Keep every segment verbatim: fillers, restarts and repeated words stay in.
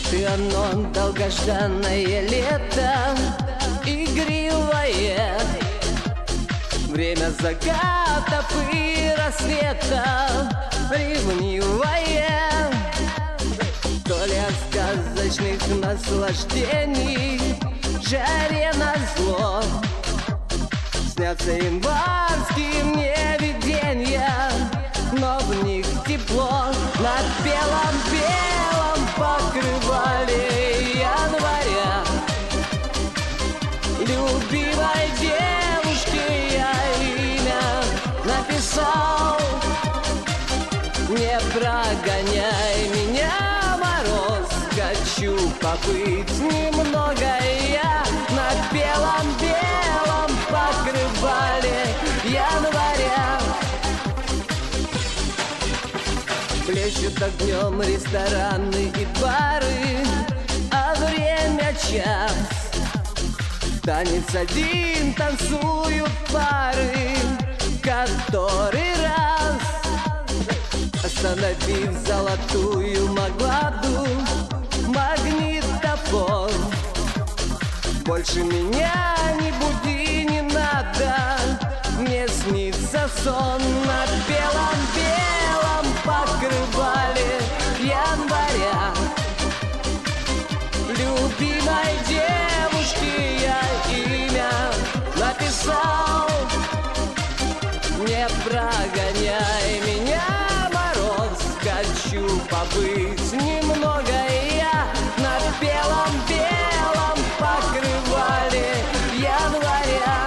Вот и оно, долгожданное лето, игривое, время закатов и рассвета, ревнивое. То ли от сказочных наслаждений жаре назло снятся январские мне виденья, но в них тепло на белом-белом покрывале января. Любимой девушке я имя написал. Не прогоняй меня, мороз, хочу побыть немного я на белом-белом покрывале января. Плещут огнем рестораны и бары, а время час. Танец один танцуют пары, который раз, остановив золотую Магладу, магнитофон. Больше меня не буди, не надо, мне снится сон на белом-белом покрывале января. Любимой девушке я имя написал. Не прогоняй меня, мороз, хочу побыть немного я на белом-белом покрывале января.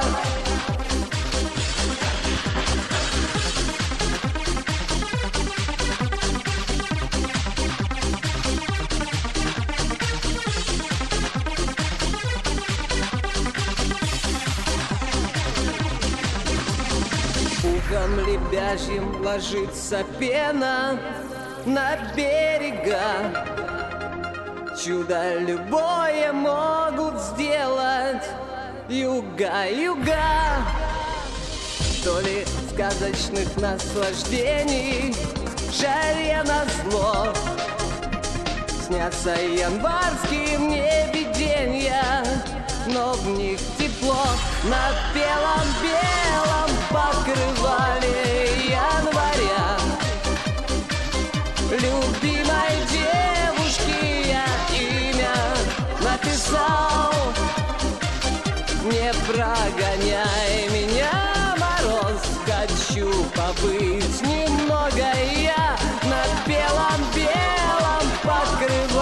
Пухом лебяжьим ложится пена на берега. Чудо любое могут сделать юга, юга. То ли сказочных наслаждений жаре назло снятся январские мне виденья, но в них тепло на белом-белом покрывале января. Любимой девушке я имя написал. Не прогоняй меня, мороз, хочу побыть немного я на белом-белом покрывале